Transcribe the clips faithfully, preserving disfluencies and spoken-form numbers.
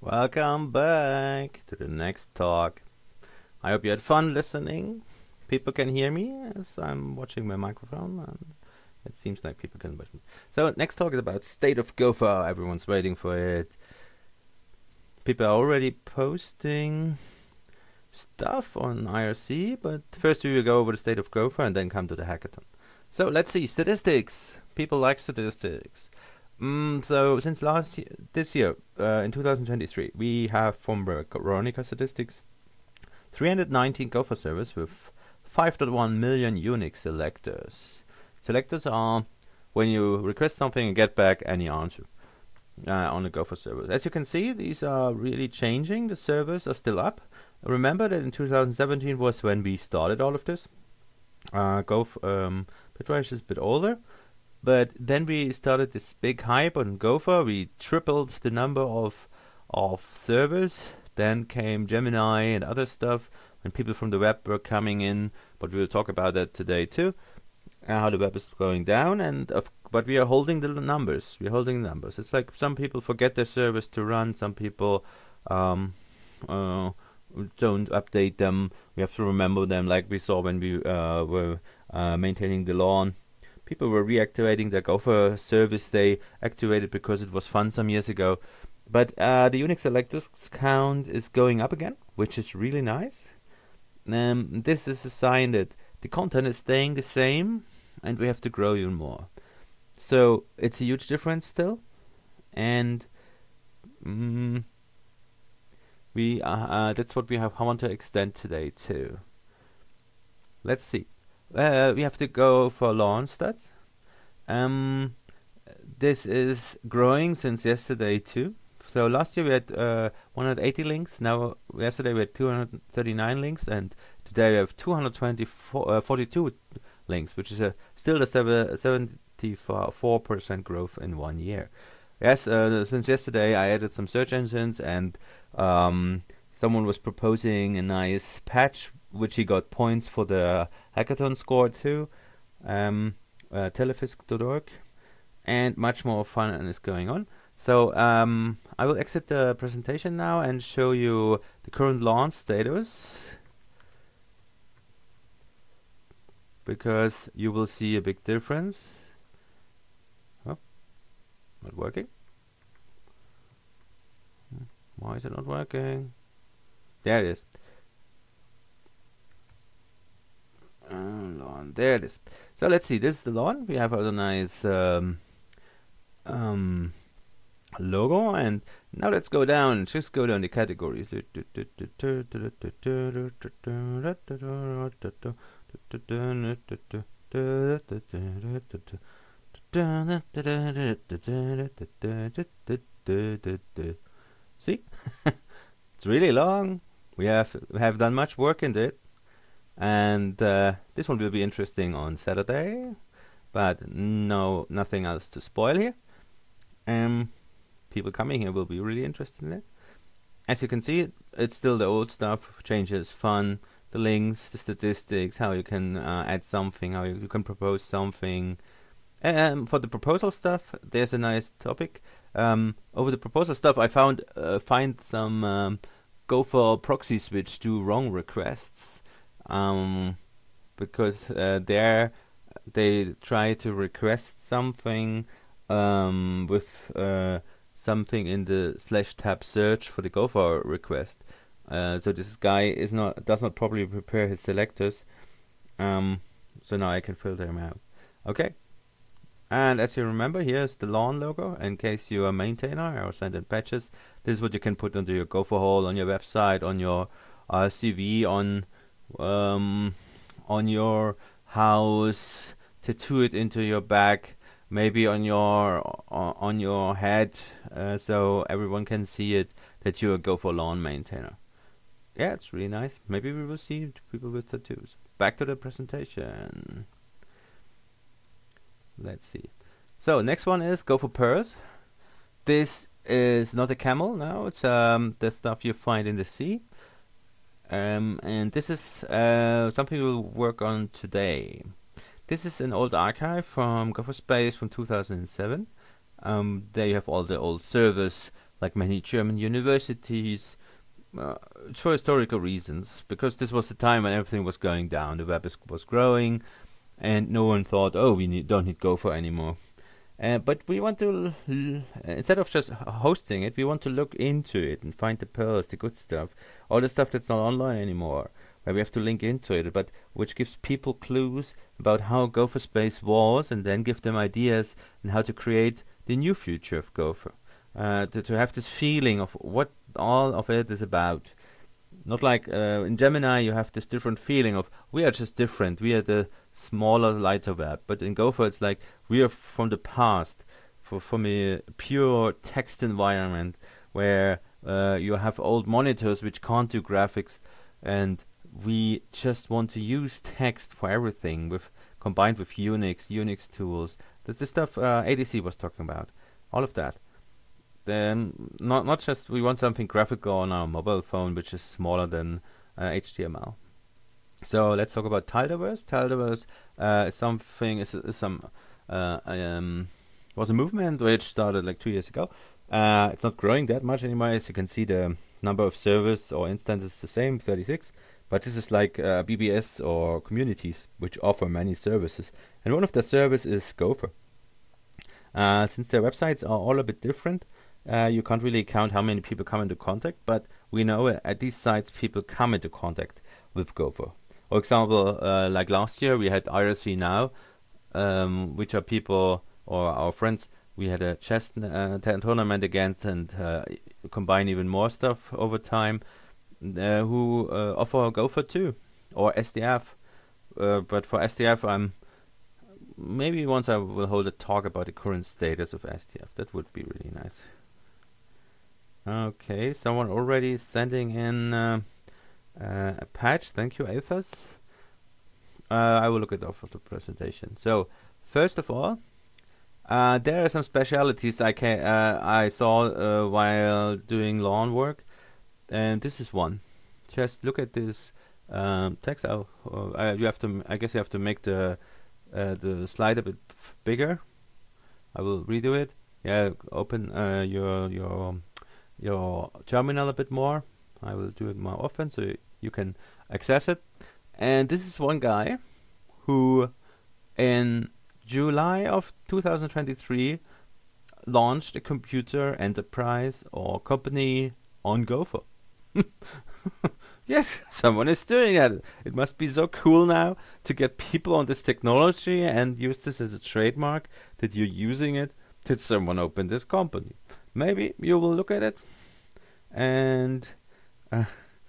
Welcome back to the next talk. I hope you had fun listening. People can hear me as I'm watching my microphone, and it seems like people can watch me. So next talk is about State of Gopher. Everyone's waiting for it. People are already posting stuff on I R C, but first we will go over the State of Gopher and then come to the hackathon. So let's see, statistics. People like statistics. Mm, so since last year, this year, uh, in two thousand twenty-three, we have from Veronica Statistics three hundred nineteen Gopher servers with five point one million unique selectors. Selectors are when you request something and get back any answer uh, on the Gopher servers. As you can see, these are really changing. The servers are still up. Remember that in two thousand seventeen was when we started all of this. Uh, Gopher, um, Bitrush is a bit older. But then we started this big hype on Gopher. We tripled the number of of servers. Then came Gemini and other stuff, and people from the web were coming in. But we will talk about that today too, uh, how the web is going down. And of, but we are holding the numbers. We're holding the numbers. It's like some people forget their servers to run. Some people um, uh, don't update them. We have to remember them, like we saw when we uh, were uh, maintaining the lawn. People were reactivating their Gopher service they activated because it was fun some years ago. But uh, the Unix selectors count is going up again, which is really nice. Um, this is a sign that the content is staying the same and we have to grow even more. So it's a huge difference still. And mm, we uh, uh, that's what we have want to extend today too. Let's see. Uh, we have to go for lawn stats. Um, this is growing since yesterday too. So last year we had uh, one hundred eighty links. Now yesterday we had two hundred thirty-nine links, and today we have two hundred forty-two uh, links, which is a still a seventy-four percent growth in one year. Yes, uh, since yesterday I added some search engines, and um, someone was proposing a nice patch, which he got points for the hackathon score too, um, uh, telefisk dot org, and much more fun is going on. So um, I will exit the presentation now and show you the current launch status, because you will see a big difference. Oh, not working. Why is it not working? There it is. Uh, lawn. There it is. So let's see. This is the lawn. We have a nice um, um, logo, and now let's go down. Just go down the categories. See, it's really long. We have we have done much work in it. And uh, this one will be interesting on Saturday, but no, nothing else to spoil here. Um, people coming here will be really interested in it. As you can see, it's still the old stuff. Changes, fun, the links, the statistics, how you can uh, add something, how you, you can propose something. Um, for the proposal stuff, there's a nice topic. Um, over the proposal stuff, I found uh, find some um, Gopher proxy switch do wrong requests. Um, because uh, there they try to request something um, with uh, something in the slash tab search for the Gopher request. Uh, so this guy is not does not properly prepare his selectors. Um, so now I can filter him out. Okay. And as you remember, here's the lawn logo. In case you are a maintainer or send in patches, this is what you can put onto your Gopher hole, on your website, on your uh, C V, on um, on your house, tattoo it into your back, maybe on your uh, on your head, uh, so everyone can see it that you're a Gopher lawn maintainer. Yeah, it's really nice. Maybe we will see people with tattoos. Back to the presentation. Let's see. So next one is Gopher Purse. This is not a camel now. It's um the stuff you find in the sea. Um, and this is uh, something we'll work on today. This is an old archive from Gopher Space from two thousand seven. Um, there you have all the old servers like many German universities. Uh, it's for historical reasons, because this was the time when everything was going down. The web is, was growing, and no one thought, oh, we need, don't need Gopher anymore. Uh, but we want to, l- instead of just h- hosting it, we want to look into it and find the pearls, the good stuff, all the stuff that's not online anymore, where we have to link into it, but which gives people clues about how Gopher Space was, and then give them ideas on how to create the new future of Gopher. Uh, to, to have this feeling of what all of it is about. Not like uh, in Gemini you have this different feeling of we are just different, we are the smaller, lighter web. But in Gopher it's like we are from the past, for, from a pure text environment where uh, you have old monitors which can't do graphics, and we just want to use text for everything, with combined with Unix, Unix tools. That's the stuff uh, A D C was talking about. All of that. Then not not just we want something graphical on our mobile phone which is smaller than uh, H T M L. So let's talk about Tileverse. Tileverse uh, is something is, is some uh, um was a movement which started like two years ago. Uh, it's not growing that much anymore. As you can see, the number of servers or instances is the same, thirty-six. But this is like uh, B B S or communities which offer many services, and one of the services is Gopher. Uh, since their websites are all a bit different, Uh, you can't really count how many people come into contact, but we know uh, at these sites people come into contact with Gopher. For example, uh, like last year we had I R C Now, um, which are people or our friends we had a chess uh, t- tournament against, and uh, combine even more stuff over time, uh, who uh, offer Gopher too, or S D F. Uh, but for S D F, I'm maybe once I will hold a talk about the current status of S D F. That would be really nice. Okay, someone already sending in uh, uh, a patch. Thank you, Athos. Uh, I will look it up for the presentation. So, first of all, uh, there are some specialities I can uh, I saw uh, while doing lawn work, and this is one. Just look at this um, text. I'll, uh, I, you have to. M- I guess you have to make the uh, the slide a bit f- bigger. I will redo it. Yeah, open uh, your your your terminal a bit more. I will do it more often so y- you can access it. And this is one guy who in July of two thousand twenty-three launched a computer enterprise or company on Gopher. Yes, someone is doing that. It must be so cool now to get people on this technology and use this as a trademark that you're using it. Did someone open this company? Maybe you will look at it and uh,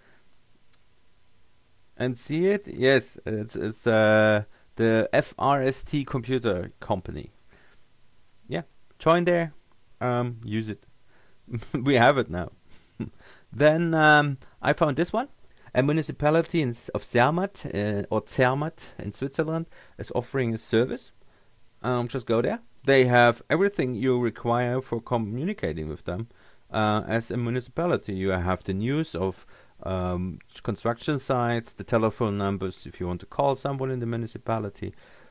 and see it. Yes, it's it's uh, the F R S T Computer Company. Yeah, join there. Um, use it. We have it now. Then um, I found this one. A municipality in s- of Zermatt uh, or Zermatt in Switzerland is offering a service. Um, just go there. They have everything you require for communicating with them. Uh, as a municipality, you have the news of um, construction sites, the telephone numbers if you want to call someone in the municipality.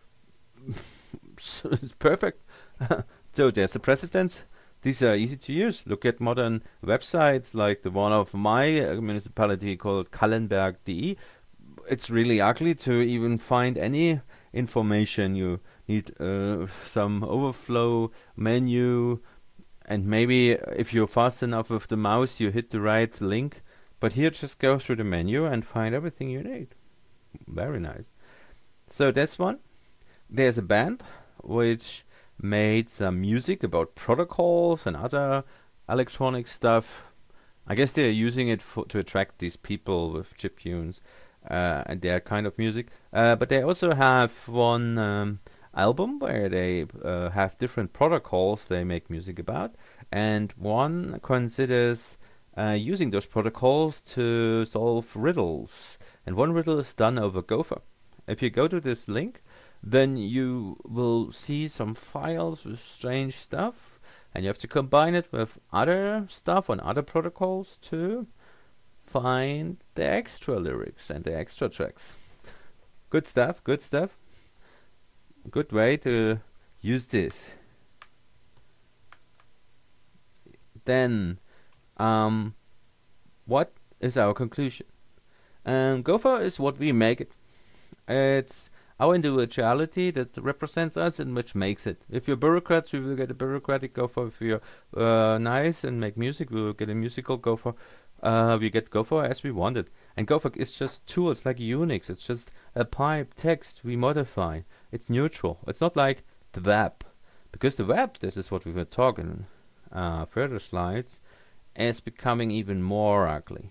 So it's perfect. So there's the precedents. These are easy to use. Look at modern websites like the one of my uh, municipality called Kallenberg dot d e. It's really ugly to even find any information. You need uh, some overflow menu, and maybe if you're fast enough with the mouse, you hit the right link. But here, just go through the menu and find everything you need. Very nice. So that's one. There's a band which made some music about protocols and other electronic stuff. I guess they're using it for, to attract these people with chiptunes uh, and their kind of music. Uh, but they also have one um, album where they uh, have different protocols they make music about, and one considers uh, using those protocols to solve riddles. And one riddle is done over Gopher. If you go to this link, then you will see some files with strange stuff, and you have to combine it with other stuff on other protocols to find the extra lyrics and the extra tracks. Good stuff, good stuff. Good way to use this. Then Um, what is our conclusion? Um, Gopher is what we make it. It's our individuality that represents us and which makes it. If you're bureaucrats, we will get a bureaucratic Gopher. If you're uh, nice and make music, we will get a musical Gopher. Uh, we get Gopher as we want it. And Gopher is just tools like Unix. It's just a pipe text we modify. It's neutral. It's not like the web. Because the web, this is what we were talking uh, further slides, is becoming even more ugly.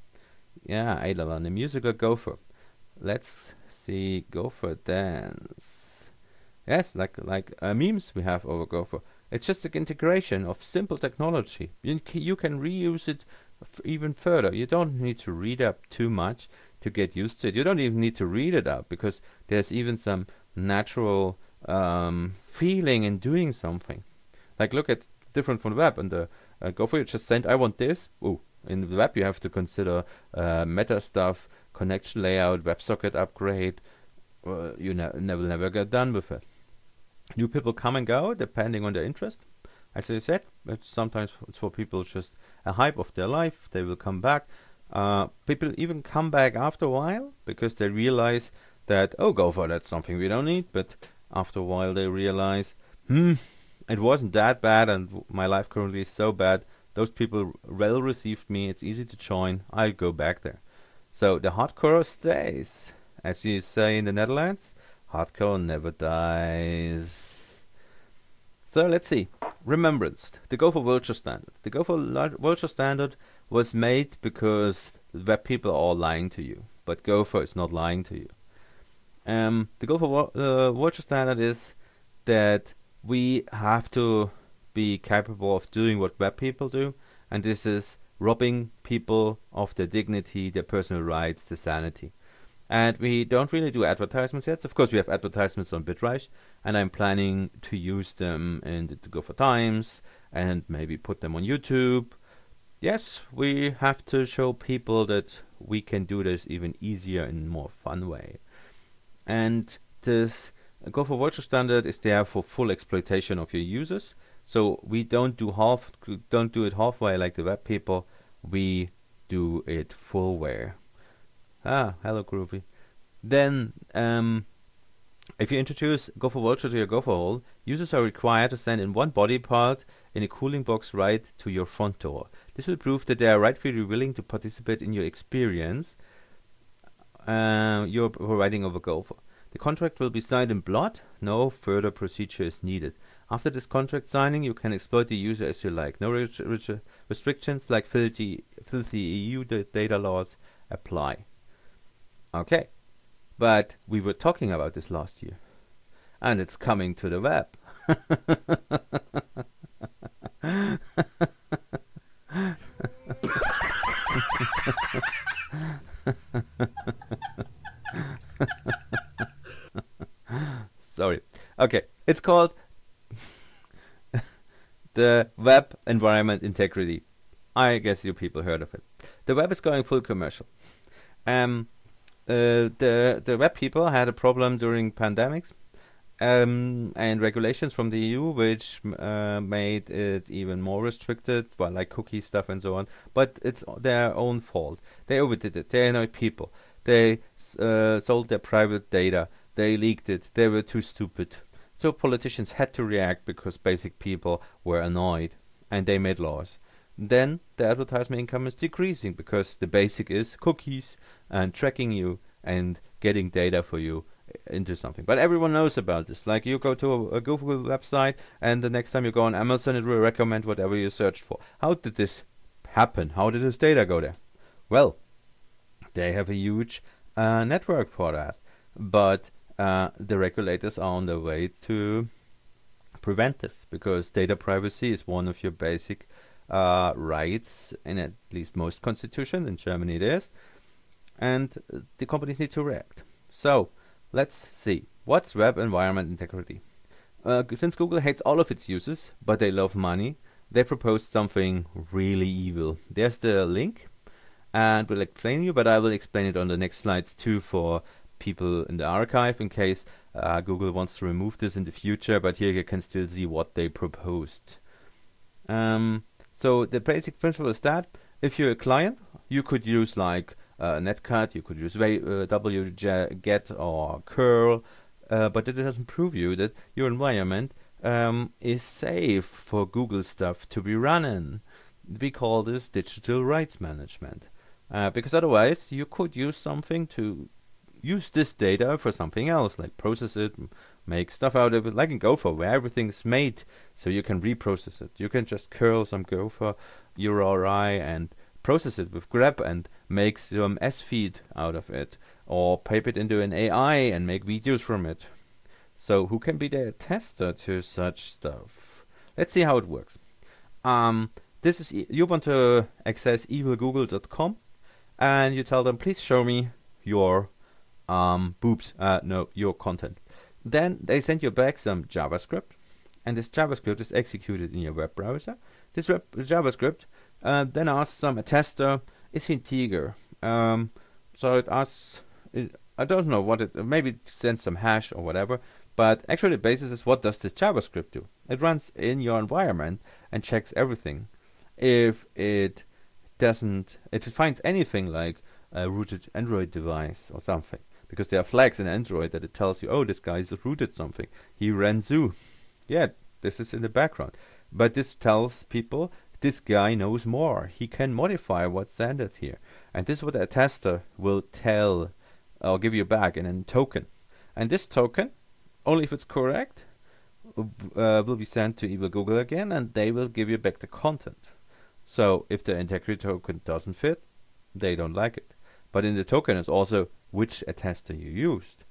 Yeah, Eidolon, a musical Gopher. Let's see Gopher dance. Yes, like like uh, memes we have over Gopher. It's just an integration of simple technology. You, c you can reuse it f even further. You don't need to read up too much to get used to it. You don't even need to read it up because there's even some natural um, feeling in doing something. Like look at different from the web and the uh, Gopher. You just send I want this. Ooh, in the web you have to consider uh, meta stuff, connection layout, WebSocket upgrade. Uh, you ne never never get done with it. New people come and go depending on their interest. As I said, it's sometimes it's for people just a hype of their life. They will come back. Uh, people even come back after a while because they realize that, oh, Gopher, that's something we don't need. But after a while they realize, hmm, it wasn't that bad and w my life currently is so bad. Those people well received me. It's easy to join. I go back there. So the hardcore stays. As you say in the Netherlands, hardcore never dies. So let's see. Remembrance. The Gopher Vultr standard. The Gopher Vultr standard was made because the web people are all lying to you. But Gopher is not lying to you. Um, the Gopher uh, Vultr standard is that we have to be capable of doing what web people do. And this is robbing people of their dignity, their personal rights, their sanity. And we don't really do advertisements yet. Of course, we have advertisements on Bitreich, and I'm planning to use them in the, the Gopher Times and maybe put them on YouTube. Yes, we have to show people that we can do this even easier and more fun way. And this Gopher Vultr standard is there for full exploitation of your users. So we don't do half, don't do it halfway like the web people. We do it full way. Ah, hello Groovy. Then, um, if you introduce Gopher Vultr to your Gopher hole, users are required to send in one body part in a cooling box right to your front door. This will prove that they are rightfully willing to participate in your experience uh, you're providing over Gopher. The contract will be signed in blood. No further procedure is needed. After this contract signing, you can exploit the user as you like. No restrictions like filthy, filthy E U data laws apply. Okay, but we were talking about this last year, and it's coming to the web. Sorry. Okay, it's called the Web Environment Integrity. I guess you people heard of it. The web is going full commercial. Um, uh, the the web people had a problem during pandemics um, and regulations from the E U, which uh, made it even more restricted, well, like cookie stuff and so on. But it's their own fault. They overdid it. They annoyed people. They uh, sold their private data. They leaked it. They were too stupid. So politicians had to react because basic people were annoyed, and they made laws. Then the advertisement income is decreasing because the basic is cookies and tracking you and getting data for you into something. But everyone knows about this. Like you go to a, a Google website and the next time you go on Amazon it will recommend whatever you searched for. How did this happen? How did this data go there? Well, they have a huge uh, network for that. But uh, the regulators are on their way to prevent this because data privacy is one of your basic Uh, rights in at least most constitutions. In Germany it is, and uh, the companies need to react. So let's see, what's web environment integrity? Uh, since Google hates all of its users but they love money, they proposed something really evil. There's the link and we'll explain you, but I will explain it on the next slides too for people in the archive in case uh, Google wants to remove this in the future, but here you can still see what they proposed. Um, So the basic principle is that if you're a client, you could use like uh, Netcat, you could use uh, wget or curl, uh, but it doesn't prove you that your environment um, is safe for Google stuff to be running. We call this digital rights management, uh, because otherwise you could use something to use this data for something else, like process it, make stuff out of it, like in Gopher, where everything's made so you can reprocess it. You can just curl some Gopher U R I and process it with grep and make some S feed out of it, or pipe it into an A I and make videos from it. So who can be the tester to such stuff? Let's see how it works. Um, this is e you want to access evil google dot com, and you tell them, please show me your um, boobs, uh, no, your content. Then they send you back some JavaScript, and this JavaScript is executed in your web browser. This web JavaScript uh, then asks some a tester, is he integer? Um, so it asks, it, I don't know what it, maybe it sends some hash or whatever, but actually the basis is, what does this JavaScript do? It runs in your environment and checks everything. If it doesn't, it finds anything like a rooted Android device or something, because there are flags in Android that it tells you, oh, this guy's rooted something. He ran Zoo. Yeah, this is in the background. But this tells people, this guy knows more. He can modify what's standard here. And this is what a tester will tell or give you back in a token. And this token, only if it's correct, uh, will be sent to Evil Google again, and they will give you back the content. So if the integrity token doesn't fit, they don't like it. But in the token is also which attester you used.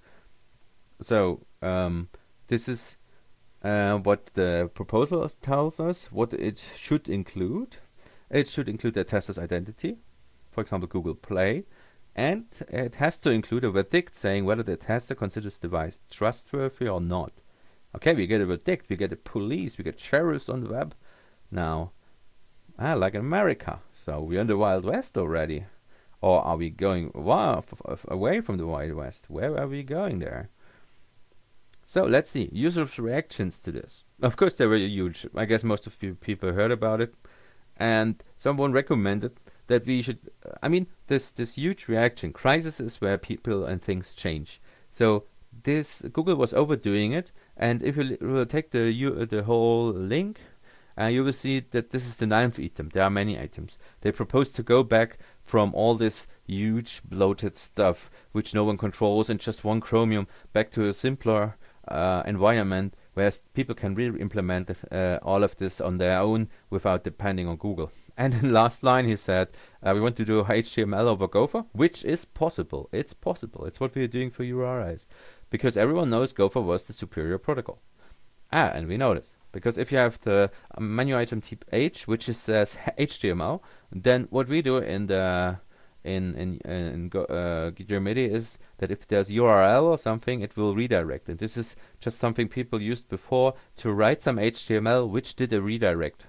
So um, this is uh, what the proposal tells us, what it should include. It should include the attester's identity, for example, Google Play, and it has to include a verdict saying whether the attester considers the device trustworthy or not. Okay, we get a verdict, we get a police, we get sheriffs on the web. Now, ah, like in America, so we're in the Wild West already. Or are we going wow, f f away from the Wild West? Where are we going there? So let's see. Users' reactions to this. Of course, they were huge. I guess most of you people heard about it. And someone recommended that we should... Uh, I mean, this, this huge reaction. Crisis is where people and things change. So this Google was overdoing it. And if you will take the, uh, the whole link... Uh, you will see that this is the ninth item. There are many items. They propose to go back from all this huge bloated stuff which no one controls and just one Chromium back to a simpler uh, environment where people can really implement uh, all of this on their own without depending on Google. And in the last line he said, uh, we want to do H T M L over Gopher, which is possible. It's possible. It's what we're doing for U R Is. Because everyone knows Gopher was the superior protocol. Ah, and we know this. Because if you have the uh, menu item type H, which is says H T M L, then what we do in the in in in Go, uh, GitHub is that if there's U R L or something, it will redirect. And this is just something people used before to write some H T M L, which did a redirect.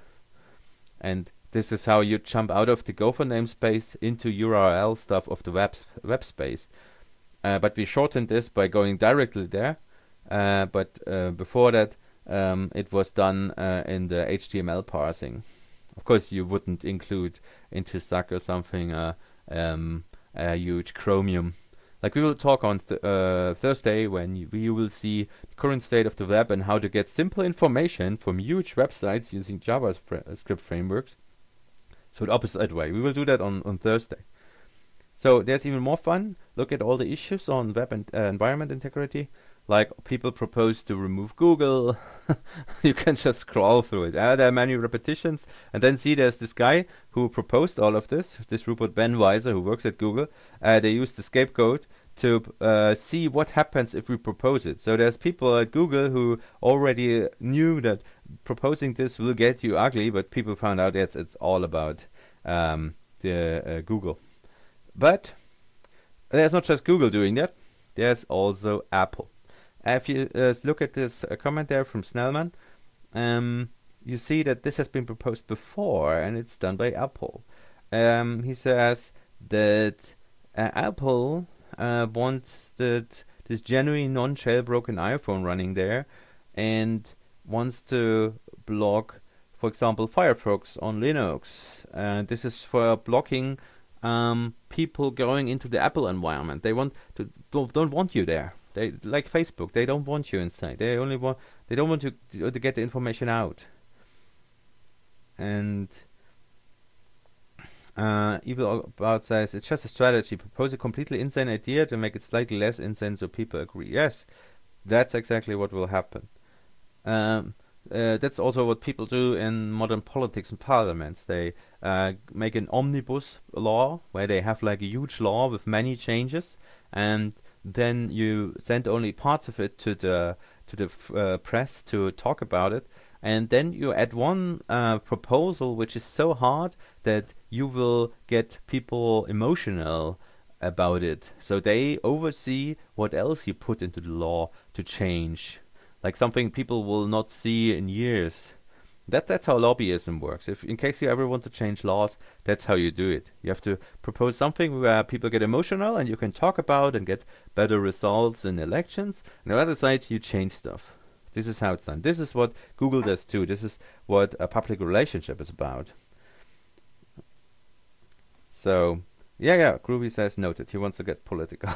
And this is how you jump out of the Gopher namespace into U R L stuff of the web web space. Uh, but we shortened this by going directly there. Uh, but uh, before that. Um, it was done uh, in the H T M L parsing. Of course, you wouldn't include into S A C or something uh, um, a huge Chromium. Like we will talk on th uh, Thursday when you, you will see the current state of the web and how to get simple information from huge websites using JavaScript frameworks. So the opposite way. We will do that on, on Thursday. So there's even more fun. Look at all the issues on web and uh, environment integrity. Like people propose to remove Google. You can just scroll through it. Uh, there are many repetitions. And then see there's this guy who proposed all of this. This Rupert Ben Weiser who works at Google. Uh, they used the scapegoat to uh, see what happens if we propose it. So there's people at Google who already knew that proposing this will get you ugly. But people found out it's, it's all about um, the uh, Google. But there's not just Google doing that. There's also Apple. If you uh, look at this uh, comment there from Snellman, um, you see that this has been proposed before and it's done by Apple. Um, he says that uh, Apple uh, wants that this genuine non-jailbroken iPhone running there and wants to block for example, Firefox on Linux. And this is for blocking um, people going into the Apple environment. They want to don't, don't want you there. They like Facebook. They don't want you inside. They only want they don't want to to get the information out. And uh, Evil About says it's just a strategy. Propose a completely insane idea to make it slightly less insane, so people agree. Yes, that's exactly what will happen. Um, uh, that's also what people do in modern politics and parliaments. They uh, make an omnibus law where they have like a huge law with many changes, and then you send only parts of it to the to the f uh, press to talk about it, and then you add one uh, proposal which is so hard that you will get people emotional about it. So they oversee what else you put into the law to change, like something people will not see in years. That that's how lobbyism works. If in case you ever want to change laws, that's how you do it. You have to propose something where people get emotional and you can talk about and get better results in elections. And on the other side, you change stuff. This is how it's done. This is what Google does too. This is what a public relationship is about. So, yeah, yeah, Groovy says noted. He wants to get political.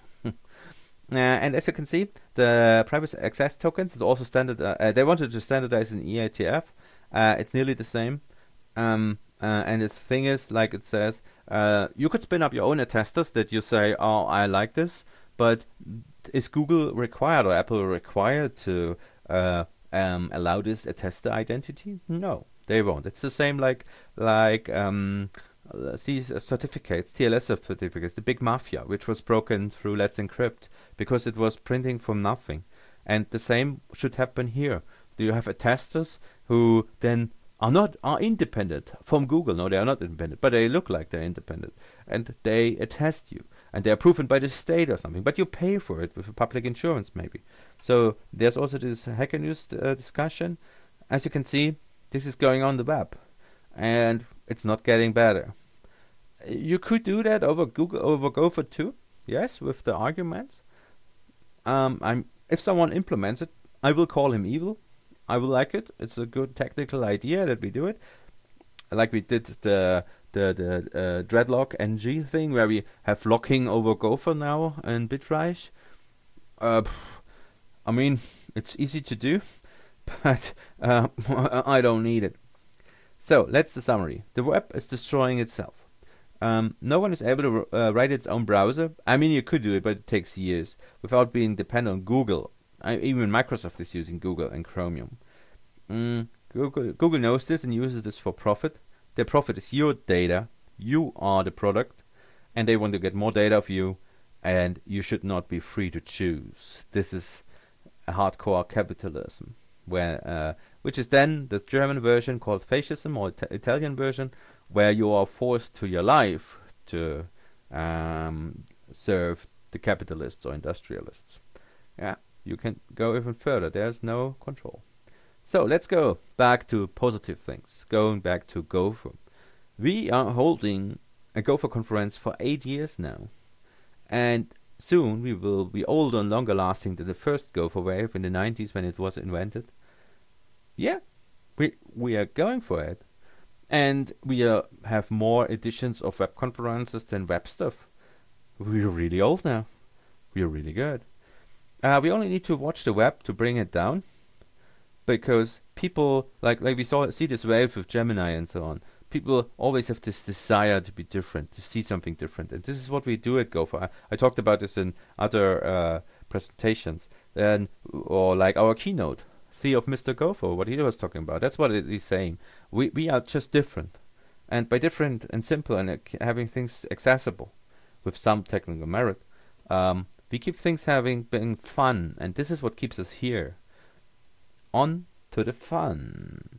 Uh, and as you can see, the privacy access tokens is also standard. Uh, uh, they wanted to standardize in E A T F. Uh, it's nearly the same. Um, uh, and the thing is, like it says, uh, you could spin up your own attesters that you say, oh, I like this. But is Google required or Apple required to uh, um, allow this attester identity? No, they won't. It's the same like like um, these uh, certificates, T L S certificates, the big mafia, which was broken through Let's Encrypt because it was printing from nothing. And the same should happen here. Do you have attesters who then are not are independent from Google? No, they are not independent, but they look like they're independent, and they attest you, and they are proven by the state or something. But you pay for it with public insurance, maybe. So there's also this Hacker News uh, discussion. As you can see, this is going on the web, and it's not getting better. You could do that over Google, over Gopher too, yes, with the arguments. Um, I'm if someone implements it, I will call him evil. I will like it. It's a good technical idea that we do it, like we did the the the uh, Dreadlock N G thing, where we have locking over Gopher now in Bitreich. Uh, I mean, it's easy to do, but uh, I don't need it. So that's the summary. The web is destroying itself. Um, no one is able to uh, write its own browser. I mean, you could do it, but it takes years without being dependent on Google. I, even Microsoft is using Google and Chromium. Mm, Google, Google knows this and uses this for profit. Their profit is your data. You are the product, and they want to get more data of you, and you should not be free to choose. This is a hardcore capitalism, where uh, which is then the German version called fascism, or it Italian version, where you are forced to your life to um, serve the capitalists or industrialists. Yeah, you can go even further. There's no control. So let's go back to positive things. Going back to Gopher. We are holding a Gopher conference for eight years now. And soon we will be older and longer lasting than the first Gopher wave in the nineties when it was invented. Yeah, we we are going for it. And we uh, have more editions of web conferences than web stuff. We're really old now. We're really good. Uh, we only need to watch the web to bring it down. Because people, like like we saw see this wave with Gemini and so on. People always have this desire to be different, to see something different. And this is what we do at Gopher. I, I talked about this in other uh, presentations. And, or like our keynote. Of Mister Gopher, what he was talking about. That's what it is saying. We we are just different, and by different and simple and uh, having things accessible, with some technical merit, um, we keep things having being fun, and this is what keeps us here. On to the fun.